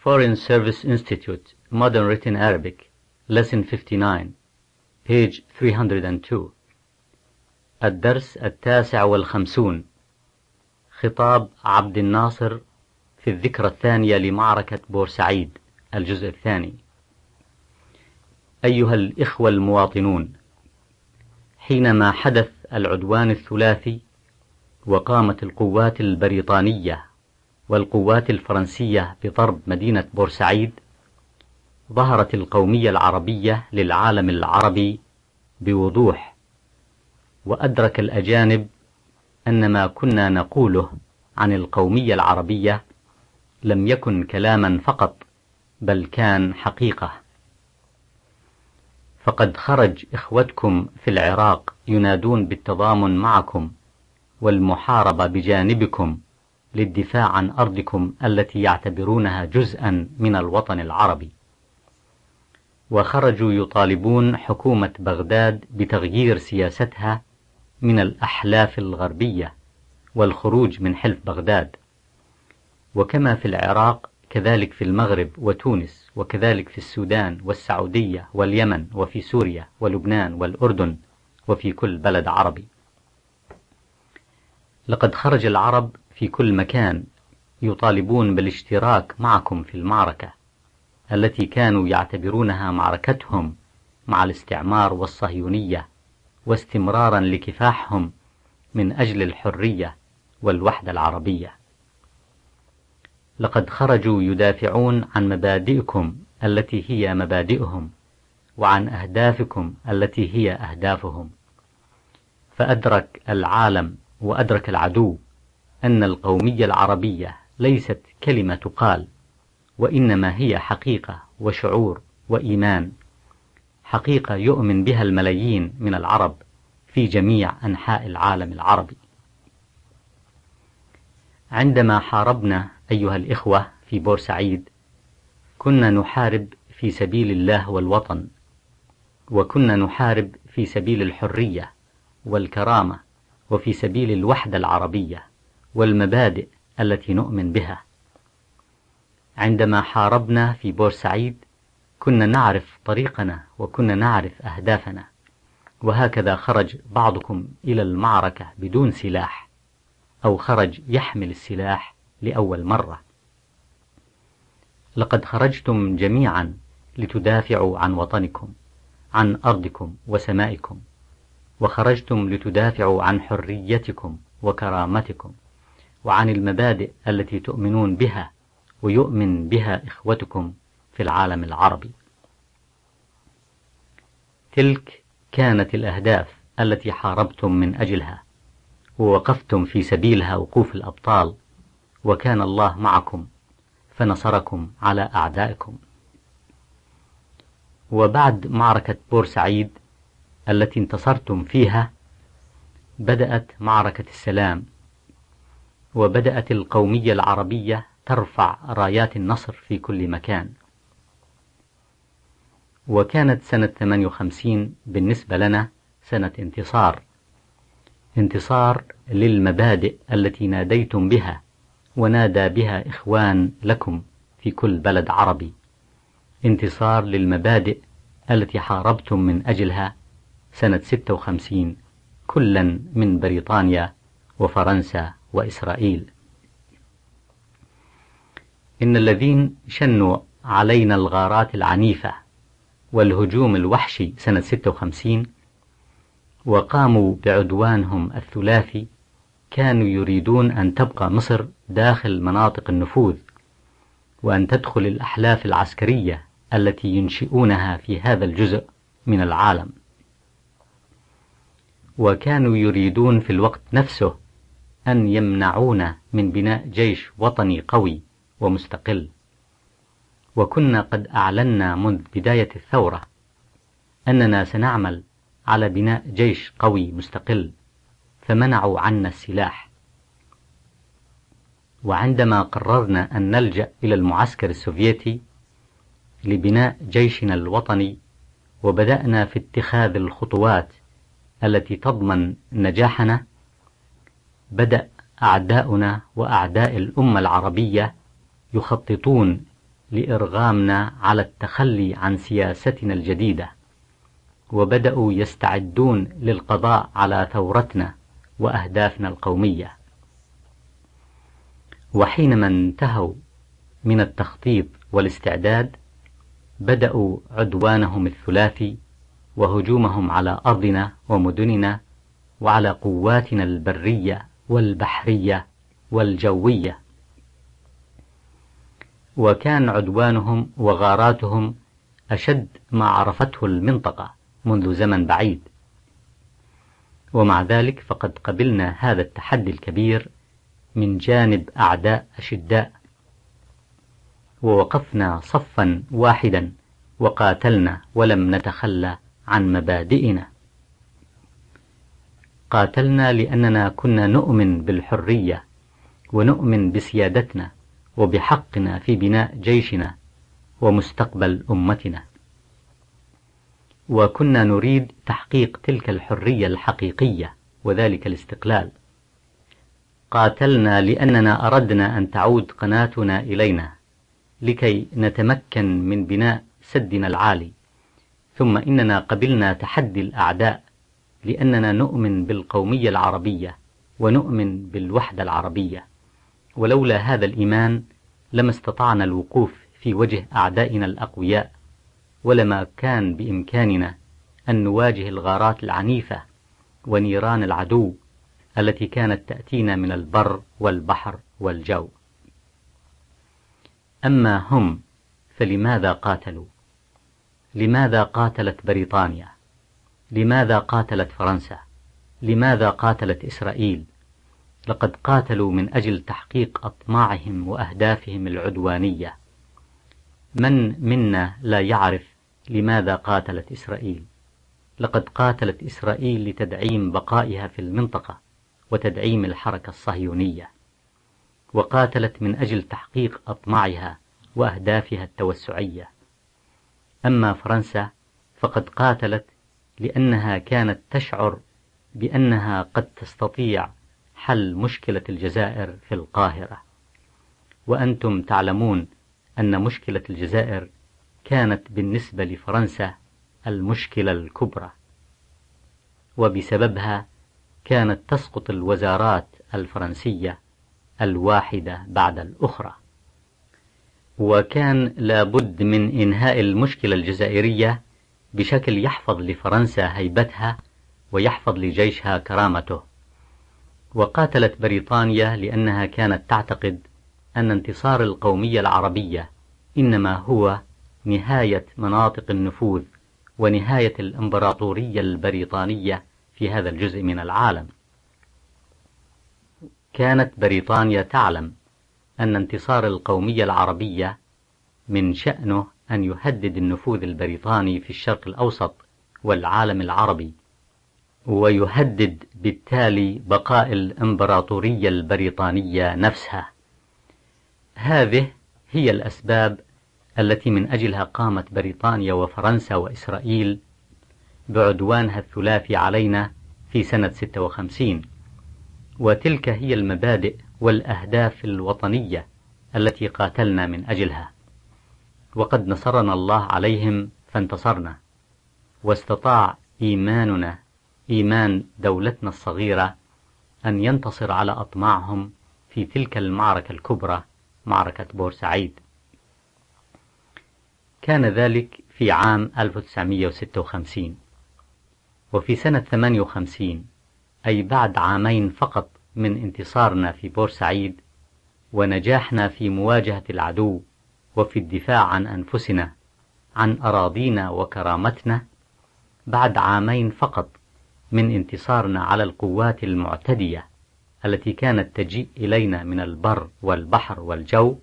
Foreign Service Institute, Modern Written Arabic, Lesson 59, page 302. الدرس 59. خطاب عبد الناصر في الذكرى الثانية لمعركة بورسعيد، الجزء الثاني. أيها الإخوة المواطنون، حينما حدث العدوان الثلاثي وقامت القوات البريطانية والقوات الفرنسية بضرب مدينة بورسعيد، ظهرت القومية العربية للعالم العربي بوضوح، وأدرك الأجانب أن ما كنا نقوله عن القومية العربية لم يكن كلاما فقط، بل كان حقيقة. فقد خرج إخوتكم في العراق ينادون بالتضامن معكم والمحاربة بجانبكم للدفاع عن أرضكم التي يعتبرونها جزءا من الوطن العربي، وخرجوا يطالبون حكومة بغداد بتغيير سياستها من الأحلاف الغربية والخروج من حلف بغداد. وكما في العراق كذلك في المغرب وتونس، وكذلك في السودان والسعودية واليمن وفي سوريا ولبنان والأردن وفي كل بلد عربي. لقد خرج العرب في كل مكان يطالبون بالاشتراك معكم في المعركة التي كانوا يعتبرونها معركتهم مع الاستعمار والصهيونية، واستمرارا لكفاحهم من أجل الحرية والوحدة العربية. لقد خرجوا يدافعون عن مبادئكم التي هي مبادئهم، وعن أهدافكم التي هي أهدافهم. فأدرك العالم وأدرك العدو أن القومية العربية ليست كلمة تقال، وإنما هي حقيقة وشعور وإيمان، حقيقة يؤمن بها الملايين من العرب في جميع أنحاء العالم العربي. عندما حاربنا أيها الإخوة في بورسعيد، كنا نحارب في سبيل الله والوطن، وكنا نحارب في سبيل الحرية والكرامة، وفي سبيل الوحدة العربية والمبادئ التي نؤمن بها. عندما حاربنا في بورسعيد كنا نعرف طريقنا وكنا نعرف أهدافنا، وهكذا خرج بعضكم إلى المعركة بدون سلاح، أو خرج يحمل السلاح لأول مرة. لقد خرجتم جميعا لتدافعوا عن وطنكم، عن أرضكم وسمائكم، وخرجتم لتدافعوا عن حريتكم وكرامتكم، وعن المبادئ التي تؤمنون بها ويؤمن بها إخوتكم في العالم العربي. تلك كانت الأهداف التي حاربتم من أجلها، ووقفتم في سبيلها وقوف الأبطال، وكان الله معكم فنصركم على أعدائكم. وبعد معركة بورسعيد التي انتصرتم فيها بدأت معركة السلام، وبدأت القومية العربية ترفع رايات النصر في كل مكان. وكانت سنة 58 بالنسبة لنا سنة انتصار للمبادئ التي ناديتم بها ونادى بها إخوان لكم في كل بلد عربي، انتصار للمبادئ التي حاربتم من أجلها سنة 56 كلا من بريطانيا وفرنسا وإسرائيل. إن الذين شنوا علينا الغارات العنيفة والهجوم الوحشي سنة 56 وقاموا بعدوانهم الثلاثي كانوا يريدون أن تبقى مصر داخل مناطق النفوذ، وأن تدخل الأحلاف العسكرية التي ينشئونها في هذا الجزء من العالم. وكانوا يريدون في الوقت نفسه أن يمنعونا من بناء جيش وطني قوي ومستقل. وكنا قد أعلنا منذ بداية الثورة أننا سنعمل على بناء جيش قوي مستقل، فمنعوا عنا السلاح. وعندما قررنا أن نلجأ إلى المعسكر السوفيتي لبناء جيشنا الوطني، وبدأنا في اتخاذ الخطوات التي تضمن نجاحنا، بدأ أعداؤنا وأعداء الأمة العربية يخططون لإرغامنا على التخلي عن سياستنا الجديدة، وبدأوا يستعدون للقضاء على ثورتنا وأهدافنا القومية. وحينما انتهوا من التخطيط والاستعداد، بدأوا عدوانهم الثلاثي وهجومهم على أرضنا ومدننا وعلى قواتنا البرية والبحرية والجوية. وكان عدوانهم وغاراتهم أشد ما عرفته المنطقة منذ زمن بعيد، ومع ذلك فقد قبلنا هذا التحدي الكبير من جانب أعداء أشداء، ووقفنا صفا واحدا وقاتلنا ولم نتخلى عن مبادئنا. قاتلنا لأننا كنا نؤمن بالحرية ونؤمن بسيادتنا وبحقنا في بناء جيشنا ومستقبل أمتنا، وكنا نريد تحقيق تلك الحرية الحقيقية وذلك الاستقلال. قاتلنا لأننا أردنا أن تعود قناتنا إلينا لكي نتمكن من بناء سدنا العالي. ثم إننا قبلنا تحدي الأعداء لأننا نؤمن بالقومية العربية ونؤمن بالوحدة العربية، ولولا هذا الإيمان لما استطعنا الوقوف في وجه أعدائنا الأقوياء، ولما كان بإمكاننا أن نواجه الغارات العنيفة ونيران العدو التي كانت تأتينا من البر والبحر والجو. أما هم فلماذا قاتلوا؟ لماذا قاتلت بريطانيا؟ لماذا قاتلت فرنسا؟ لماذا قاتلت إسرائيل؟ لقد قاتلوا من أجل تحقيق أطماعهم وأهدافهم العدوانية. من منا لا يعرف لماذا قاتلت إسرائيل؟ لقد قاتلت إسرائيل لتدعيم بقائها في المنطقة وتدعيم الحركة الصهيونية، وقاتلت من أجل تحقيق أطماعها وأهدافها التوسعية. أما فرنسا فقد قاتلت لأنها كانت تشعر بأنها قد تستطيع حل مشكلة الجزائر في القاهرة، وأنتم تعلمون أن مشكلة الجزائر كانت بالنسبة لفرنسا المشكلة الكبرى، وبسببها كانت تسقط الوزارات الفرنسية الواحدة بعد الأخرى، وكان لابد من إنهاء المشكلة الجزائرية بشكل يحفظ لفرنسا هيبتها ويحفظ لجيشها كرامته. وقاتلت بريطانيا لأنها كانت تعتقد أن انتصار القومية العربية إنما هو نهاية مناطق النفوذ ونهاية الإمبراطورية البريطانية في هذا الجزء من العالم. كانت بريطانيا تعلم أن انتصار القومية العربية من شأنه أن يهدد النفوذ البريطاني في الشرق الأوسط والعالم العربي، ويهدد بالتالي بقاء الإمبراطورية البريطانية نفسها. هذه هي الأسباب التي من أجلها قامت بريطانيا وفرنسا وإسرائيل بعدوانها الثلاثي علينا في سنة 56، وتلك هي المبادئ والأهداف الوطنية التي قاتلنا من أجلها. وقد نصرنا الله عليهم فانتصرنا، واستطاع إيماننا، إيمان دولتنا الصغيرة، أن ينتصر على أطماعهم في تلك المعركة الكبرى، معركة بورسعيد. كان ذلك في عام 1956. وفي سنة 58، أي بعد عامين فقط من انتصارنا في بورسعيد ونجاحنا في مواجهة العدو وفي الدفاع عن أنفسنا، عن أراضينا وكرامتنا، بعد عامين فقط من انتصارنا على القوات المعتدية التي كانت تجيء إلينا من البر والبحر والجو،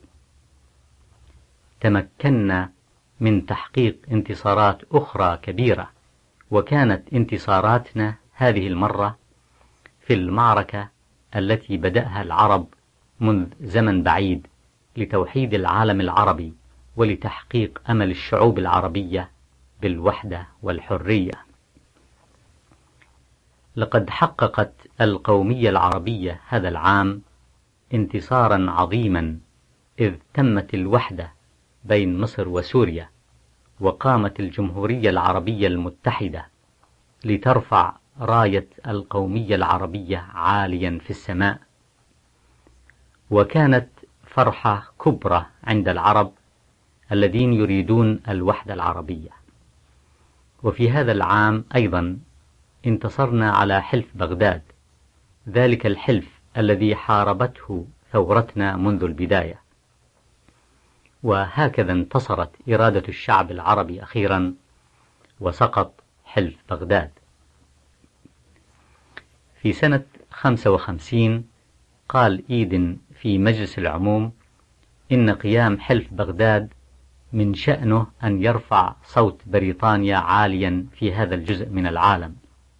تمكنا من تحقيق انتصارات أخرى كبيرة، وكانت انتصاراتنا هذه المرة في المعركة التي بدأها العرب منذ زمن بعيد لتوحيد العالم العربي ولتحقيق أمل الشعوب العربية بالوحدة والحرية. لقد حققت القومية العربية هذا العام انتصارا عظيما، إذ تمت الوحدة بين مصر وسوريا، وقامت الجمهورية العربية المتحدة لترفع راية القومية العربية عاليا في السماء، وكانت فرحة كبرى عند العرب الذين يريدون الوحدة العربية. وفي هذا العام أيضا انتصرنا على حلف بغداد، ذلك الحلف الذي حاربته ثورتنا منذ البداية، وهكذا انتصرت إرادة الشعب العربي أخيرا وسقط حلف بغداد. في سنة 55 قال إيدن في مجلس العموم إن قيام حلف بغداد من شأنه أن يرفع صوت بريطانيا عاليا في هذا الجزء من العالم.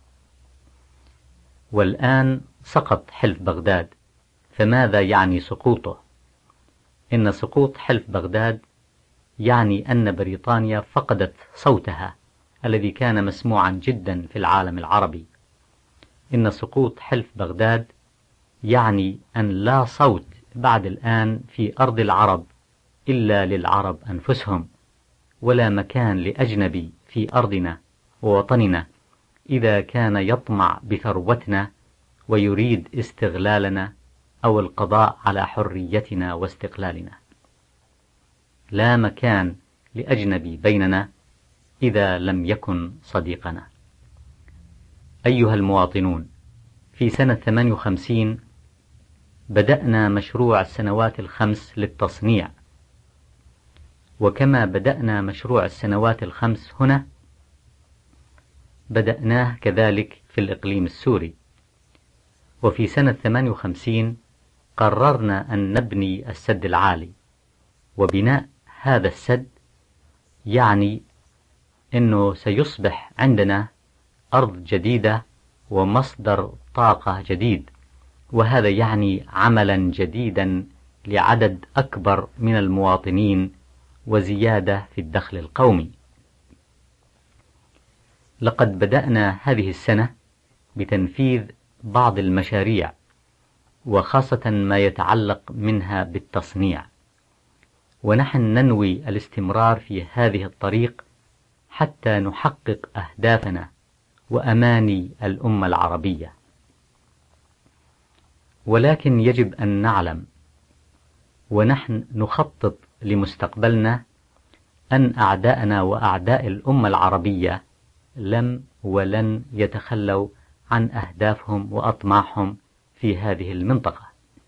والآن سقط حلف بغداد، فماذا يعني سقوطه؟ إن سقوط حلف بغداد يعني أن بريطانيا فقدت صوتها الذي كان مسموعا جدا في العالم العربي. إن سقوط حلف بغداد يعني أن لا صوت بعد الآن في أرض العرب إلا للعرب أنفسهم، ولا مكان لأجنبي في أرضنا ووطننا إذا كان يطمع بثروتنا ويريد استغلالنا أو القضاء على حريتنا واستقلالنا. لا مكان لأجنبي بيننا إذا لم يكن صديقنا. أيها المواطنون، في سنة 58 بدأنا مشروع السنوات الخمس للتصنيع، وكما بدأنا مشروع السنوات الخمس هنا بدأناه كذلك في الإقليم السوري. وفي سنة 58 قررنا أن نبني السد العالي، وبناء هذا السد يعني أنه سيصبح عندنا أرض جديدة ومصدر طاقة جديد، وهذا يعني عملا جديدا لعدد أكبر من المواطنين وزيادة في الدخل القومي. لقد بدأنا هذه السنة بتنفيذ بعض المشاريع، وخاصة ما يتعلق منها بالتصنيع، ونحن ننوي الاستمرار في هذه الطريق حتى نحقق أهدافنا وأماني الأمة العربية. ولكن يجب أن نعلم ونحن نخطط لمستقبلنا أن أعداءنا وأعداء الأمة العربية لم ولن يتخلوا عن أهدافهم وأطماعهم في هذه المنطقة.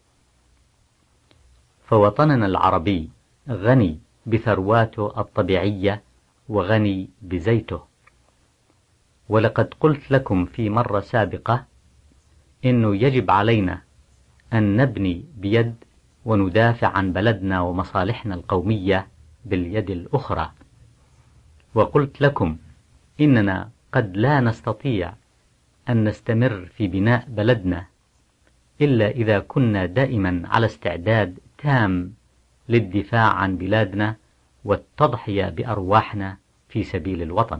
فوطننا العربي غني بثرواته الطبيعية وغني بزيته. ولقد قلت لكم في مرة سابقة إنه يجب علينا أن نبني بيد وندافع عن بلدنا ومصالحنا القومية باليد الأخرى. وقلت لكم إننا قد لا نستطيع أن نستمر في بناء بلدنا إلا إذا كنا دائما على استعداد تام للدفاع عن بلادنا والتضحية بأرواحنا في سبيل الوطن.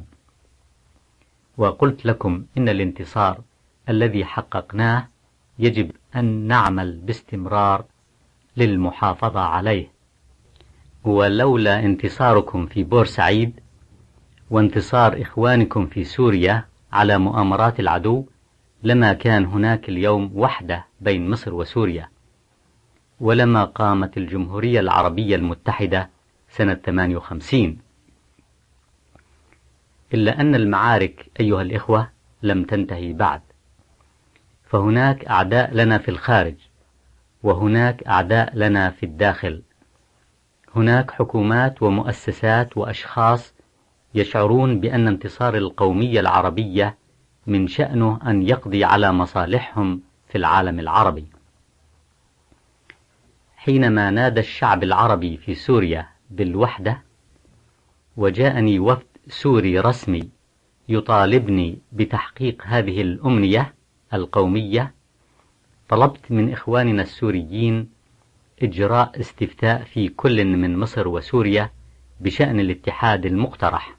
وقلت لكم إن الانتصار الذي حققناه يجب أن نعمل باستمرار للمحافظة عليه. ولولا انتصاركم في بورسعيد وانتصار إخوانكم في سوريا على مؤامرات العدو لما كان هناك اليوم وحدة بين مصر وسوريا، ولما قامت الجمهورية العربية المتحدة سنة 58. إلا أن المعارك أيها الإخوة لم تنتهي بعد، فهناك أعداء لنا في الخارج، وهناك أعداء لنا في الداخل. هناك حكومات ومؤسسات وأشخاص يشعرون بأن انتصار القومية العربية من شأنه أن يقضي على مصالحهم في العالم العربي. حينما نادى الشعب العربي في سوريا بالوحدة وجاءني وفد سوري رسمي يطالبني بتحقيق هذه الأمنية القومية، طلبت من إخواننا السوريين إجراء استفتاء في كل من مصر وسوريا بشأن الاتحاد المقترح.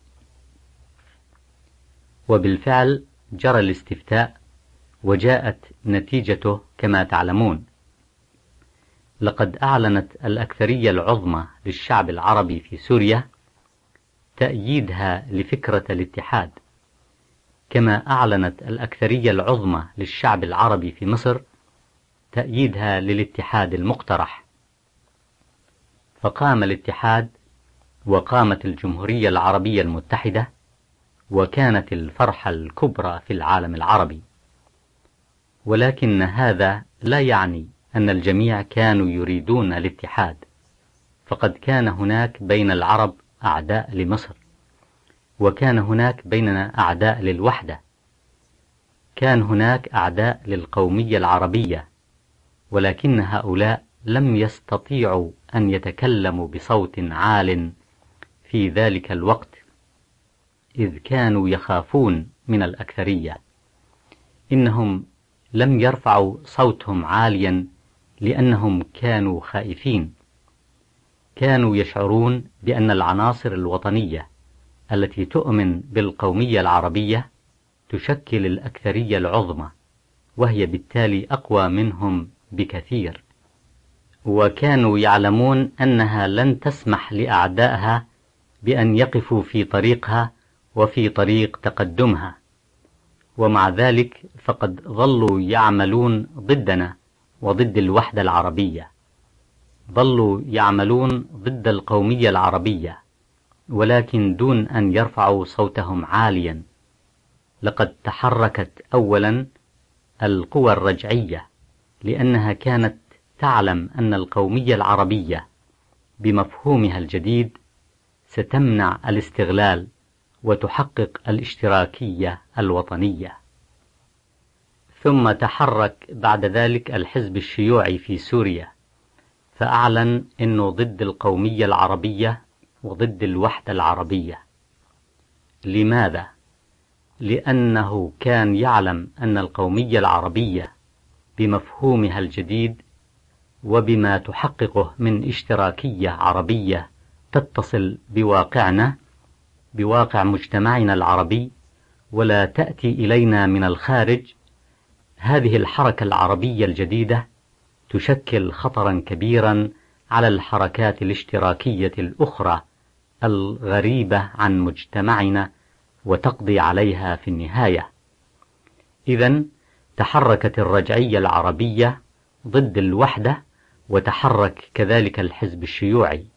وبالفعل جرى الاستفتاء وجاءت نتيجته كما تعلمون. لقد أعلنت الأكثرية العظمى للشعب العربي في سوريا تأييدها لفكرة الاتحاد، كما أعلنت الأكثرية العظمى للشعب العربي في مصر تأييدها للاتحاد المقترح. فقام الاتحاد وقامت الجمهورية العربية المتحدة، وكانت الفرحة الكبرى في العالم العربي. ولكن هذا لا يعني أن الجميع كانوا يريدون الاتحاد، فقد كان هناك بين العرب أعداء لمصر، وكان هناك بيننا أعداء للوحدة، كان هناك أعداء للقومية العربية، ولكن هؤلاء لم يستطيعوا أن يتكلموا بصوت عال في ذلك الوقت، إذ كانوا يخافون من الأكثرية. إنهم لم يرفعوا صوتهم عاليا لأنهم كانوا خائفين، كانوا يشعرون بأن العناصر الوطنية التي تؤمن بالقومية العربية تشكل الأكثرية العظمى، وهي بالتالي أقوى منهم بكثير، وكانوا يعلمون أنها لن تسمح لأعدائها بأن يقفوا في طريقها وفي طريق تقدمها. ومع ذلك فقد ظلوا يعملون ضدنا وضد الوحدة العربية، ظلوا يعملون ضد القومية العربية، ولكن دون أن يرفعوا صوتهم عاليا. لقد تحركت أولا القوى الرجعية، لأنها كانت تعلم أن القومية العربية بمفهومها الجديد ستمنع الاستغلال وتحقق الاشتراكية الوطنية. ثم تحرك بعد ذلك الحزب الشيوعي في سوريا، فأعلن أنه ضد القومية العربية وضد الوحدة العربية. لماذا؟ لأنه كان يعلم أن القومية العربية بمفهومها الجديد وبما تحققه من اشتراكية عربية تتصل بواقعنا، بواقع مجتمعنا العربي، ولا تأتي إلينا من الخارج، هذه الحركة العربية الجديدة تشكل خطرا كبيرا على الحركات الاشتراكية الأخرى الغريبة عن مجتمعنا وتقضي عليها في النهاية. إذن تحركت الرجعية العربية ضد الوحدة، وتحرك كذلك الحزب الشيوعي.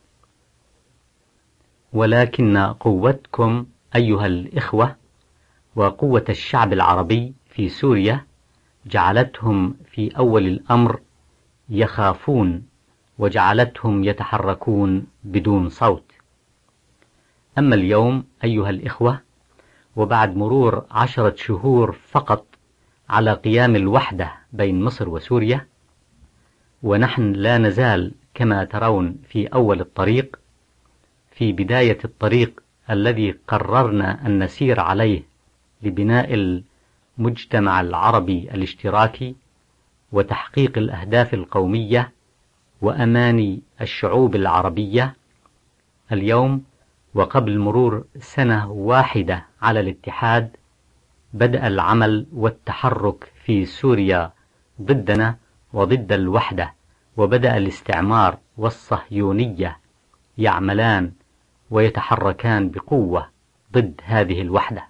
ولكن قوتكم أيها الإخوة وقوة الشعب العربي في سوريا جعلتهم في أول الأمر يخافون، وجعلتهم يتحركون بدون صوت. أما اليوم أيها الإخوة، وبعد مرور 10 شهور فقط على قيام الوحدة بين مصر وسوريا، ونحن لا نزال كما ترون في أول الطريق، في بداية الطريق الذي قررنا أن نسير عليه لبناء المجتمع العربي الاشتراكي وتحقيق الأهداف القومية وأماني الشعوب العربية. اليوم وقبل مرور سنة واحدة على الاتحاد، بدأ العمل والتحرك في سوريا ضدنا وضد الوحدة، وبدأ الاستعمار والصهيونية يعملان ويتحركان بقوة ضد هذه الوحدة.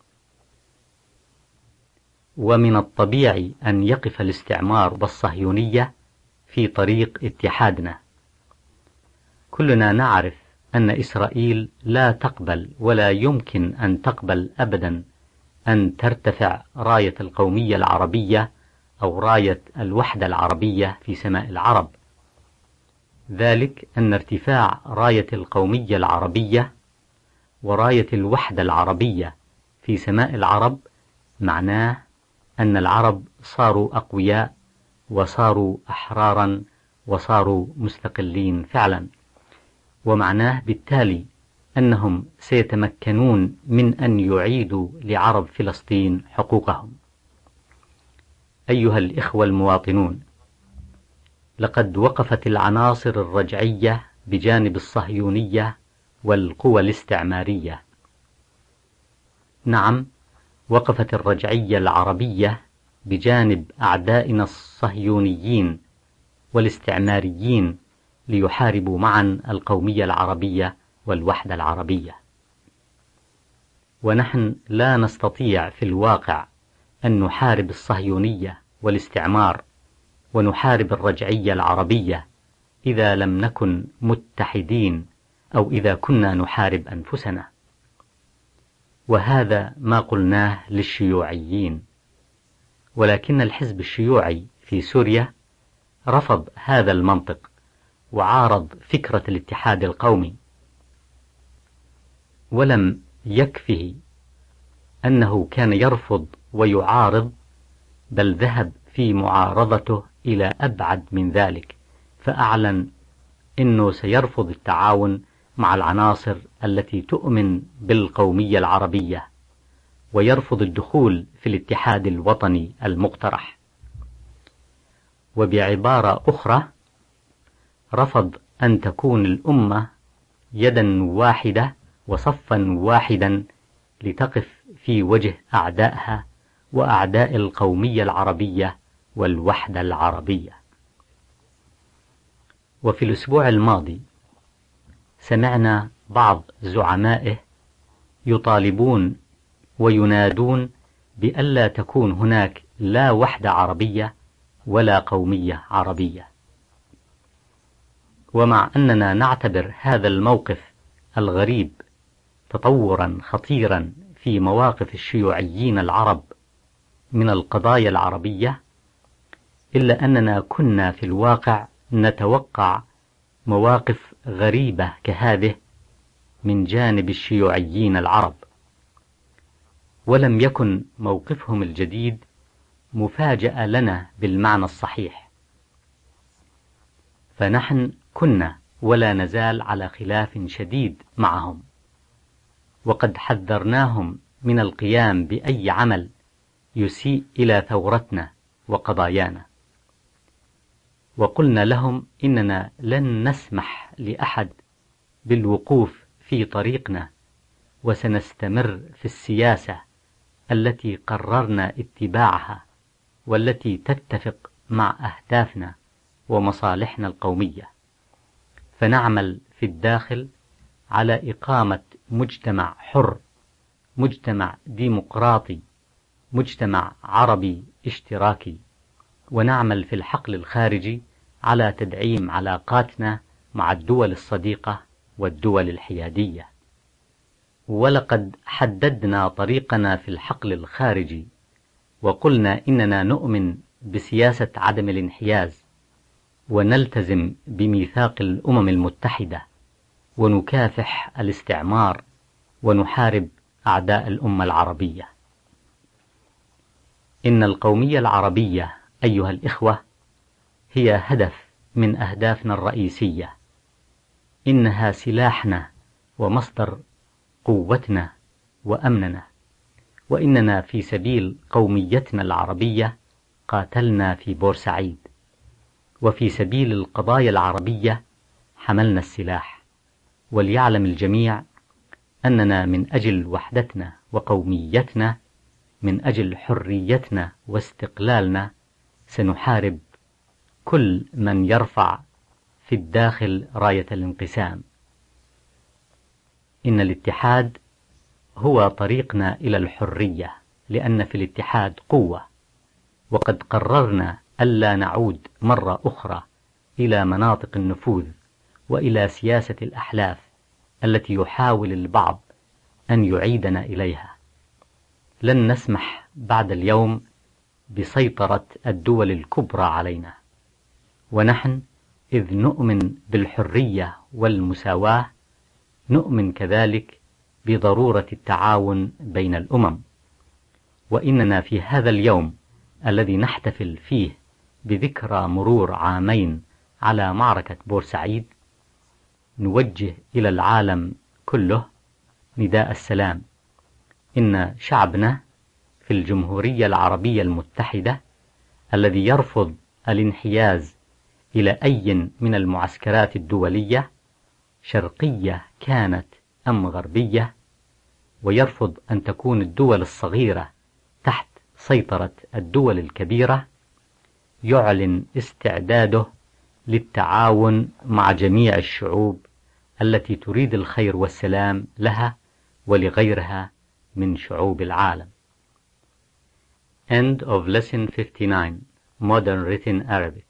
ومن الطبيعي أن يقف الاستعمار والصهيونية في طريق اتحادنا. كلنا نعرف أن إسرائيل لا تقبل ولا يمكن أن تقبل أبدا أن ترتفع راية القومية العربية أو راية الوحدة العربية في سماء العرب. ذلك أن ارتفاع راية القومية العربية وراية الوحدة العربية في سماء العرب معناه أن العرب صاروا أقوياء وصاروا أحرارا وصاروا مستقلين فعلا، ومعناه بالتالي أنهم سيتمكنون من أن يعيدوا لعرب فلسطين حقوقهم. أيها الإخوة المواطنون، لقد وقفت العناصر الرجعية بجانب الصهيونية والقوى الاستعمارية. نعم، وقفت الرجعية العربية بجانب أعدائنا الصهيونيين والاستعماريين ليحاربوا معا القومية العربية والوحدة العربية. ونحن لا نستطيع في الواقع أن نحارب الصهيونية والاستعمار ونحارب الرجعية العربية إذا لم نكن متحدين أو إذا كنا نحارب أنفسنا. وهذا ما قلناه للشيوعيين، ولكن الحزب الشيوعي في سوريا رفض هذا المنطق وعارض فكرة الاتحاد القومي، ولم يكفه أنه كان يرفض ويعارض، بل ذهب في معارضته إلى أبعد من ذلك، فأعلن أنه سيرفض التعاون مع العناصر التي تؤمن بالقومية العربية، ويرفض الدخول في الاتحاد الوطني المقترح. وبعبارة أخرى، رفض أن تكون الأمة يدا واحدة وصفا واحدا لتقف في وجه أعدائها وأعداء القومية العربية والوحدة العربية. وفي الأسبوع الماضي سمعنا بعض زعمائه يطالبون وينادون بألا تكون هناك لا وحدة عربية ولا قومية عربية. ومع أننا نعتبر هذا الموقف الغريب تطورا خطيرا في مواقف الشيوعيين العرب من القضايا العربية، إلا أننا كنا في الواقع نتوقع مواقف غريبة كهذه من جانب الشيوعيين العرب، ولم يكن موقفهم الجديد مفاجأة لنا بالمعنى الصحيح. فنحن كنا ولا نزال على خلاف شديد معهم، وقد حذرناهم من القيام بأي عمل يسيء إلى ثورتنا وقضايانا، وقلنا لهم إننا لن نسمح لأحد بالوقوف في طريقنا، وسنستمر في السياسة التي قررنا اتباعها والتي تتفق مع أهدافنا ومصالحنا القومية. فنعمل في الداخل على إقامة مجتمع حر، مجتمع ديمقراطي، مجتمع عربي اشتراكي، ونعمل في الحقل الخارجي على تدعيم علاقاتنا مع الدول الصديقة والدول الحيادية. ولقد حددنا طريقنا في الحقل الخارجي، وقلنا إننا نؤمن بسياسة عدم الانحياز، ونلتزم بميثاق الأمم المتحدة، ونكافح الاستعمار، ونحارب أعداء الأمة العربية. إن القومية العربية أيها الإخوة هي هدف من أهدافنا الرئيسية، إنها سلاحنا ومصدر قوتنا وأمننا، وإننا في سبيل قوميتنا العربية قاتلنا في بورسعيد، وفي سبيل القضايا العربية حملنا السلاح. وليعلم الجميع أننا من أجل وحدتنا وقوميتنا، من أجل حريتنا واستقلالنا، سنحارب كل من يرفع في الداخل راية الانقسام. إن الاتحاد هو طريقنا إلى الحرية، لأن في الاتحاد قوة، وقد قررنا ألا نعود مرة أخرى إلى مناطق النفوذ وإلى سياسة الأحلاف التي يحاول البعض أن يعيدنا إليها. لن نسمح بعد اليوم بسيطرة الدول الكبرى علينا، ونحن إذ نؤمن بالحرية والمساواة نؤمن كذلك بضرورة التعاون بين الأمم. وإننا في هذا اليوم الذي نحتفل فيه بذكرى مرور عامين على معركة بورسعيد نوجه إلى العالم كله نداء السلام. إن شعبنا في الجمهورية العربية المتحدة الذي يرفض الانحياز إلى أي من المعسكرات الدولية، شرقية كانت أم غربية، ويرفض أن تكون الدول الصغيرة تحت سيطرة الدول الكبيرة، يعلن استعداده للتعاون مع جميع الشعوب التي تريد الخير والسلام لها ولغيرها من شعوب العالم. End of Lesson 59 Modern Written Arabic.